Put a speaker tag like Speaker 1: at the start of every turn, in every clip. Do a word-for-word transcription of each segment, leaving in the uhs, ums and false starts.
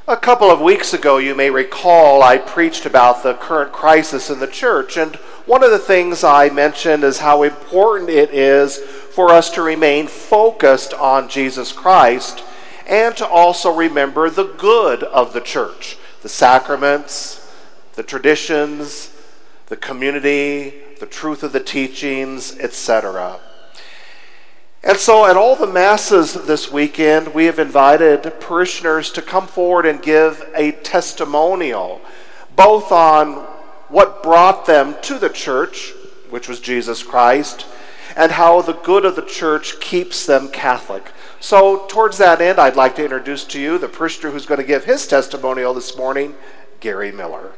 Speaker 1: A couple of weeks ago, you may recall, I preached about the current crisis in the church, and one of the things I mentioned is how important it is for us to remain focused on Jesus Christ and to also remember the good of the church, the sacraments, the traditions, the community, the truth of the teachings, et cetera. And so at all the masses this weekend, we have invited parishioners to come forward and give a testimonial, both on what brought them to the church, which was Jesus Christ, and how the good of the church keeps them Catholic. So towards that end, I'd like to introduce to you the parishioner who's going to give his testimonial this morning, Gary Miller.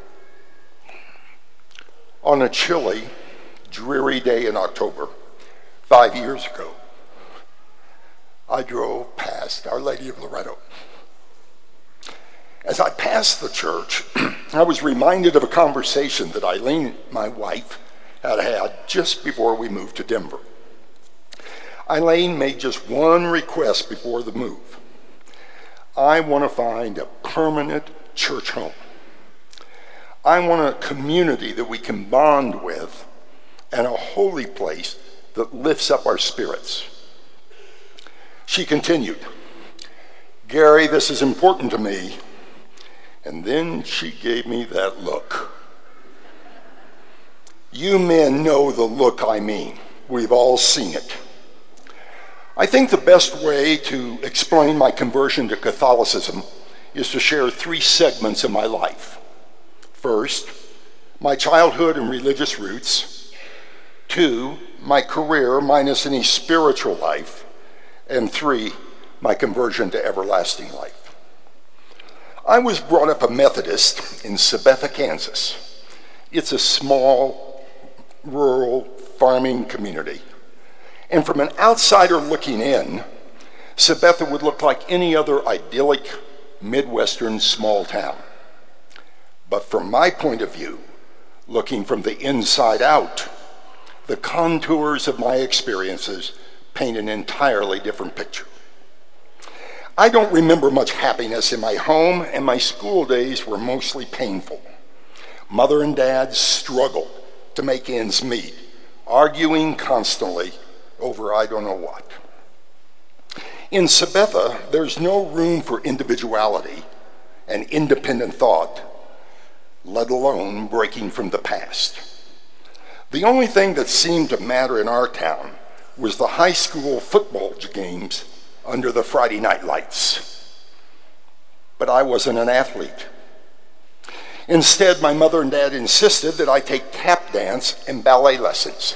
Speaker 2: On a chilly, dreary day in October, five years ago, I drove past Our Lady of Loretto. As I passed the church, I was reminded of a conversation that Eileen, my wife, had had just before we moved to Denver. Eileen made just one request before the move. I want to find a permanent church home. I want a community that we can bond with and a holy place that lifts up our spirits. She continued, "Gary, this is important to me." And then she gave me that look. You men know the look I mean. We've all seen it. I think the best way to explain my conversion to Catholicism is to share three segments of my life. First, my childhood and religious roots. Two, my career minus any spiritual life. And three, my conversion to everlasting life. I was brought up a Methodist in Sabetha, Kansas. It's a small, rural farming community. And from an outsider looking in, Sabetha would look like any other idyllic Midwestern small town. But from my point of view, looking from the inside out, the contours of my experiences paint an entirely different picture. I don't remember much happiness in my home, and my school days were mostly painful. Mother and dad struggled to make ends meet, arguing constantly over I don't know what. In Sabetha, there's no room for individuality and independent thought, let alone breaking from the past. The only thing that seemed to matter in our town was the high school football games under the Friday night lights. But I wasn't an athlete. Instead, my mother and dad insisted that I take tap dance and ballet lessons.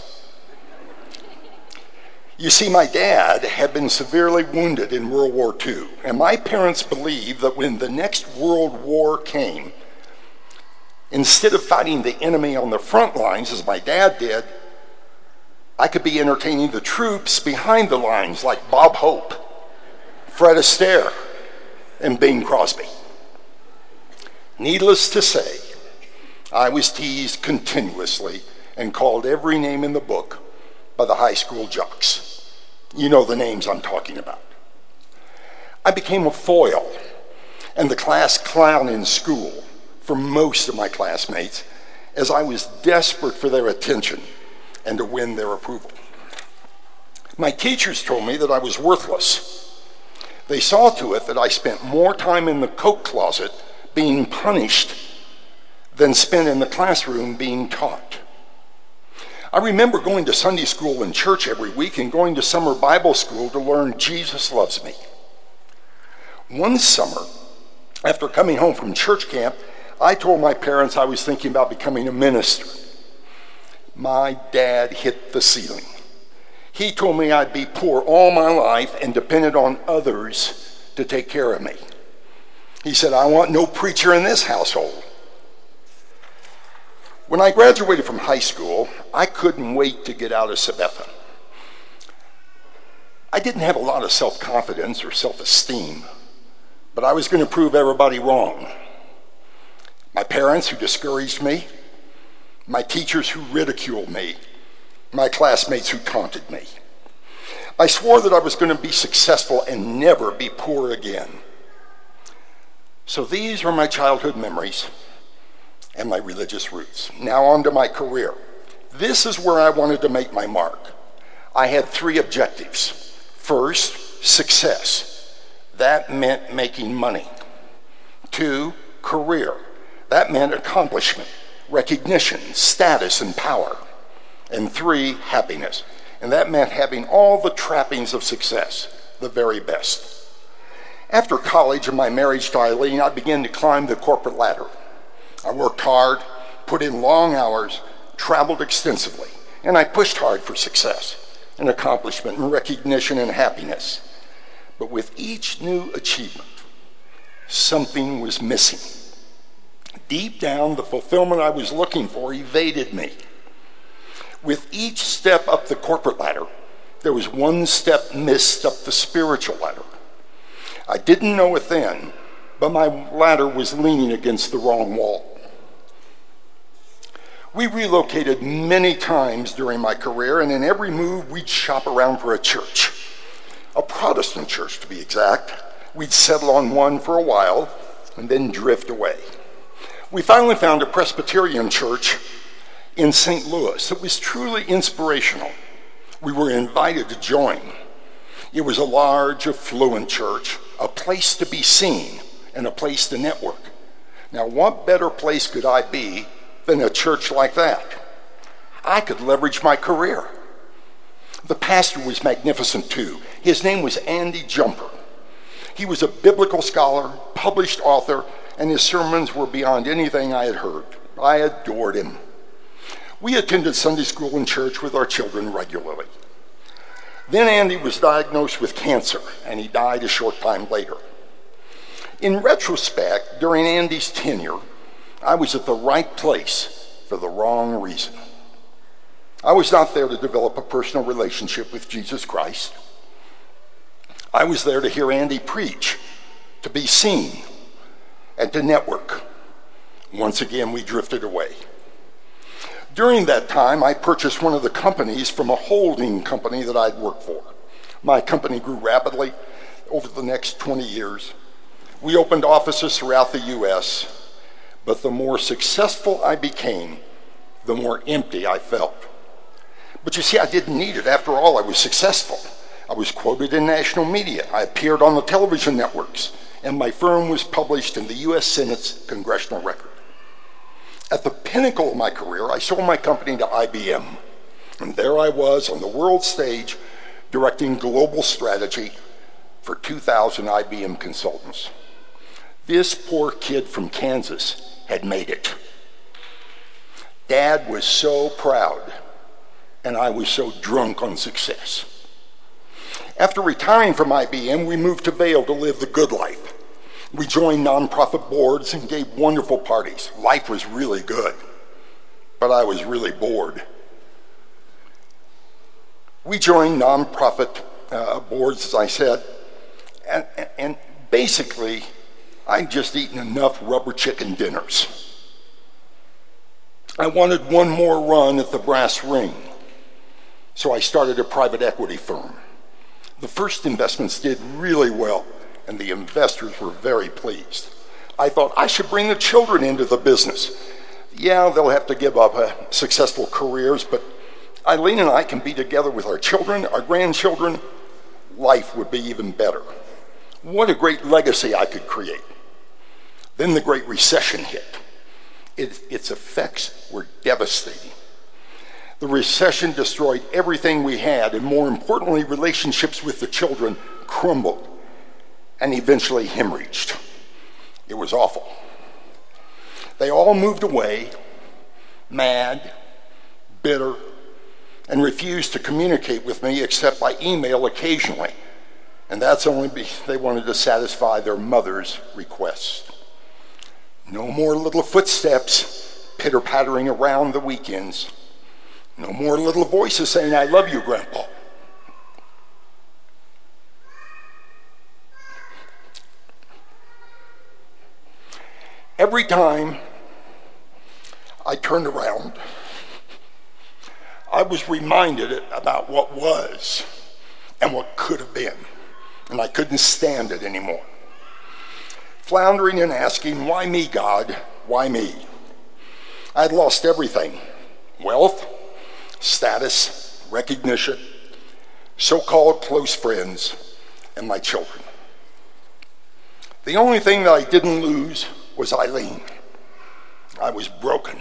Speaker 2: You see, my dad had been severely wounded in World War Two, and my parents believed that when the next World War came, instead of fighting the enemy on the front lines, as my dad did, I could be entertaining the troops behind the lines like Bob Hope, Fred Astaire, and Bing Crosby. Needless to say, I was teased continuously and called every name in the book by the high school jocks. You know the names I'm talking about. I became a foil and the class clown in school for most of my classmates, as I was desperate for their attention and to win their approval. My teachers told me that I was worthless. They saw to it that I spent more time in the coat closet being punished than spent in the classroom being taught. I remember going to Sunday school and church every week and going to summer Bible school to learn Jesus loves me. One summer, after coming home from church camp, I told my parents I was thinking about becoming a minister. My dad hit the ceiling. He told me I'd be poor all my life and depended on others to take care of me. He said, "I want no preacher in this household." When I graduated from high school, I couldn't wait to get out of Sabetha. I didn't have a lot of self-confidence or self-esteem, but I was going to prove everybody wrong. My parents who discouraged me, my teachers who ridiculed me, my classmates who taunted me. I swore that I was going to be successful and never be poor again. So these are my childhood memories and my religious roots. Now on to my career. This is where I wanted to make my mark. I had three objectives. First, success. That meant making money. Two, career. That meant accomplishment, recognition, status, and power. And three, happiness. And that meant having all the trappings of success, the very best. After college and my marriage to Eileen, I began to climb the corporate ladder. I worked hard, put in long hours, traveled extensively, and I pushed hard for success and accomplishment and recognition and happiness. But with each new achievement, something was missing. Deep down, the fulfillment I was looking for evaded me. With each step up the corporate ladder, there was one step missed up the spiritual ladder. I didn't know it then, but my ladder was leaning against the wrong wall. We relocated many times during my career, and in every move, we'd shop around for a church. A Protestant church, to be exact. We'd settle on one for a while, and then drift away. We finally found a Presbyterian church in Saint Louis that was truly inspirational. We were invited to join. It was a large, affluent church, a place to be seen, and a place to network. Now, what better place could I be than a church like that? I could leverage my career. The pastor was magnificent too. His name was Andy Jumper. He was a biblical scholar, published author, and his sermons were beyond anything I had heard. I adored him. We attended Sunday school and church with our children regularly. Then Andy was diagnosed with cancer, and he died a short time later. In retrospect, during Andy's tenure, I was at the right place for the wrong reason. I was not there to develop a personal relationship with Jesus Christ. I was there to hear Andy preach, to be seen, and to network. Once again, we drifted away. During that time, I purchased one of the companies from a holding company that I'd worked for. My company grew rapidly over the next twenty years. We opened offices throughout the U S, but the more successful I became, the more empty I felt. But you see, I didn't need it. After all, I was successful. I was quoted in national media. I appeared on the television networks, and my firm was published in the U S Senate's Congressional Record. At the pinnacle of my career, I sold my company to I B M, and there I was on the world stage directing global strategy for two thousand I B M consultants. This poor kid from Kansas had made it. Dad was so proud, and I was so drunk on success. After retiring from I B M, we moved to Vail to live the good life. We joined nonprofit boards and gave wonderful parties. Life was really good, but I was really bored. We joined nonprofit uh, boards, as I said, and, and basically, I'd just eaten enough rubber chicken dinners. I wanted one more run at the brass ring, so I started a private equity firm. The first investments did really well, and the investors were very pleased. I thought I should bring the children into the business. Yeah, they'll have to give up uh, successful careers, but Eileen and I can be together with our children, our grandchildren. Life would be even better. What a great legacy I could create. Then the Great Recession hit. It, its effects were devastating. The recession destroyed everything we had, and more importantly, relationships with the children crumbled and eventually hemorrhaged. It was awful. They all moved away, mad, bitter, and refused to communicate with me except by email occasionally. And that's only because they wanted to satisfy their mother's request. No more little footsteps pitter-pattering around the weekends. No more little voices saying, "I love you, Grandpa." Every time I turned around, I was reminded about what was and what could have been, and I couldn't stand it anymore. floundering and asking, why me, God? Why me? I'd lost everything: wealth, status, recognition, so-called close friends, and my children. The only thing that I didn't lose was Eileen. I was broken.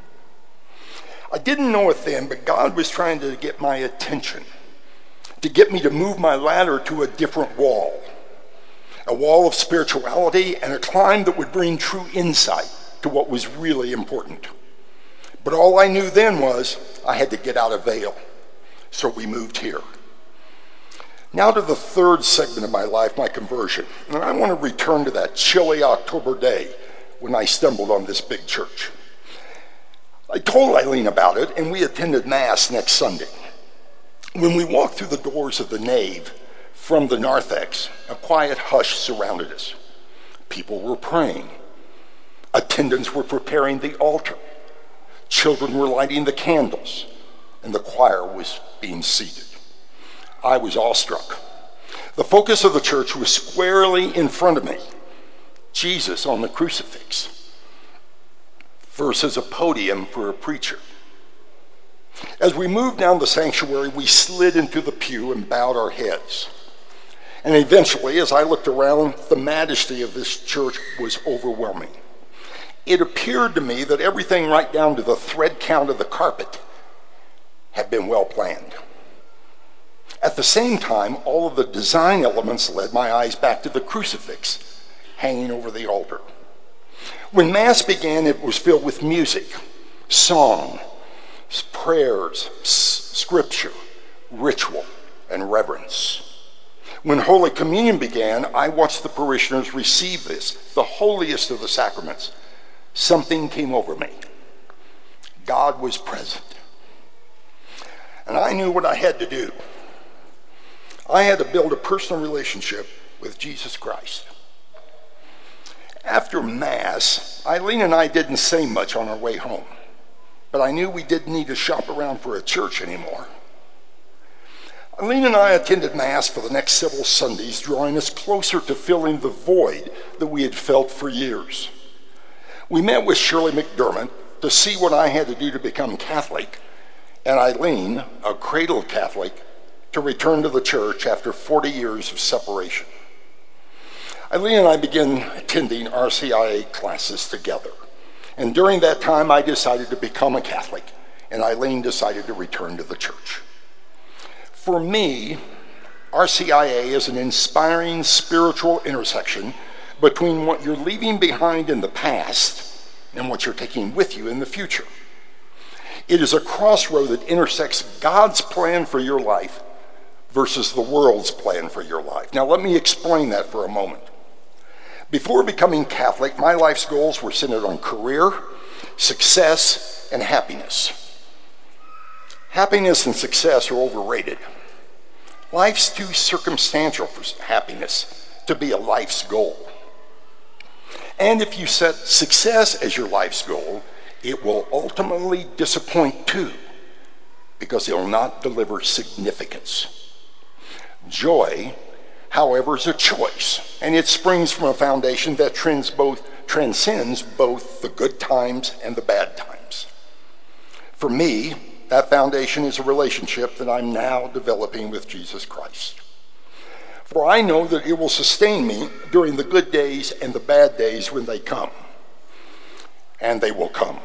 Speaker 2: I didn't know it then, but God was trying to get my attention, to get me to move my ladder to a different wall, a wall of spirituality and a climb that would bring true insight to what was really important. But all I knew then was I had to get out of Vail, so we moved here. Now to the third segment of my life, my conversion. And I want to return to that chilly October day when I stumbled on this big church. I told Eileen about it, and we attended Mass next Sunday. When we walked through the doors of the nave from the narthex, a quiet hush surrounded us. People were praying. Attendants were preparing the altar. Children were lighting the candles, and the choir was being seated. I was awestruck. The focus of the church was squarely in front of me: Jesus on the crucifix versus a podium for a preacher. As we moved down the sanctuary, we slid into the pew and bowed our heads. And eventually, as I looked around, the majesty of this church was overwhelming. It appeared to me that everything right down to the thread count of the carpet had been well planned. At the same time, all of the design elements led my eyes back to the crucifix hanging over the altar. When Mass began, it was filled with music, song, prayers, scripture, ritual, and reverence. When Holy Communion began, I watched the parishioners receive this, the holiest of the sacraments. Something came over me. God was present. And I knew what I had to do. I had to build a personal relationship with Jesus Christ. After Mass, Eileen and I didn't say much on our way home, but I knew we didn't need to shop around for a church anymore. Eileen and I attended Mass for the next several Sundays, drawing us closer to filling the void that we had felt for years. We met with Shirley McDermott to see what I had to do to become Catholic, and Eileen, a cradle Catholic, to return to the church after forty years of separation. Eileen and I began attending R C I A classes together, and during that time I decided to become a Catholic, and Eileen decided to return to the church. For me, R C I A is an inspiring spiritual intersection between what you're leaving behind in the past and what you're taking with you in the future. It is a crossroad that intersects God's plan for your life versus the world's plan for your life. Now let me explain that for a moment. Before becoming Catholic, my life's goals were centered on career, success, and happiness. Happiness and success are overrated. Life's too circumstantial for happiness to be a life's goal. And if you set success as your life's goal, it will ultimately disappoint too, because it will not deliver significance. Joy, however, is a choice, and it springs from a foundation that trends both, transcends both the good times and the bad times. For me, that foundation is a relationship that I'm now developing with Jesus Christ. For I know that it will sustain me during the good days and the bad days when they come. And they will come.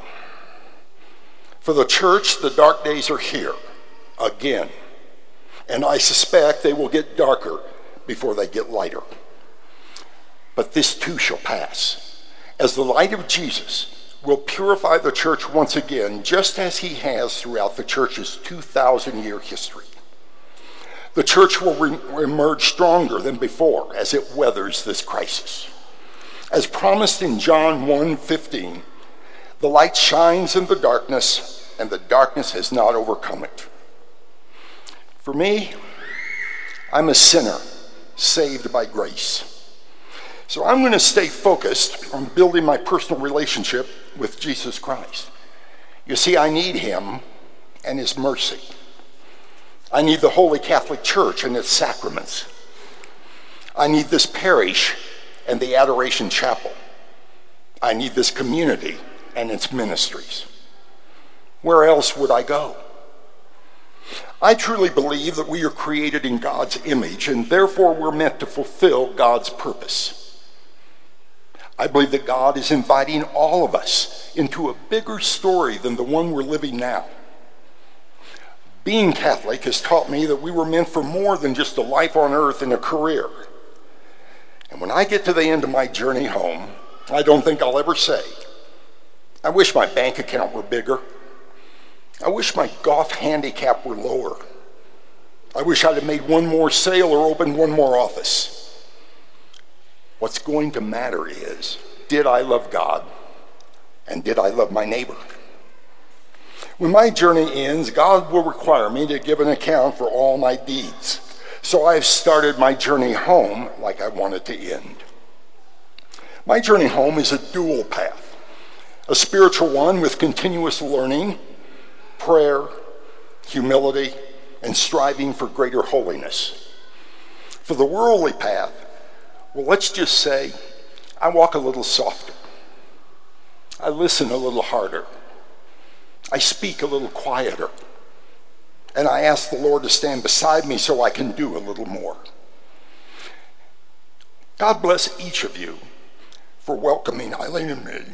Speaker 2: For the church, the dark days are here again. And I suspect they will get darker before they get lighter. But this too shall pass, as the light of Jesus will purify the church once again, just as he has throughout the church's two thousand year history. The church will re- emerge stronger than before as it weathers this crisis. As promised in John one fifteen, the light shines in the darkness, and the darkness has not overcome it. For me, I'm a sinner saved by grace. So I'm going to stay focused on building my personal relationship with Jesus Christ. You see, I need him and his mercy. I need the Holy Catholic Church and its sacraments. I need this parish and the Adoration Chapel. I need this community and its ministries. Where else would I go? I truly believe that we are created in God's image, and therefore we're meant to fulfill God's purpose. I believe that God is inviting all of us into a bigger story than the one we're living now. Being Catholic has taught me that we were meant for more than just a life on earth and a career. And when I get to the end of my journey home, I don't think I'll ever say, I wish my bank account were bigger. I wish my golf handicap were lower. I wish I'd have made one more sale or opened one more office. What's going to matter is, did I love God and did I love my neighbor? When my journey ends, God will require me to give an account for all my deeds. So I've started my journey home like I want it to end. My journey home is a dual path, a spiritual one with continuous learning, prayer, humility, and striving for greater holiness. For the worldly path, well, let's just say I walk a little softer. I listen a little harder. I speak a little quieter. And I ask the Lord to stand beside me so I can do a little more. God bless each of you for welcoming Eileen and me.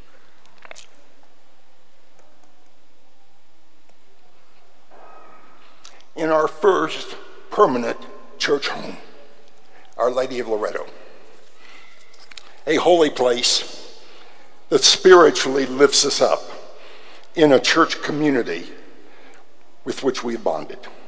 Speaker 2: In our first permanent church home, Our Lady of Loretto, a holy place that spiritually lifts us up in a church community with which we have bonded.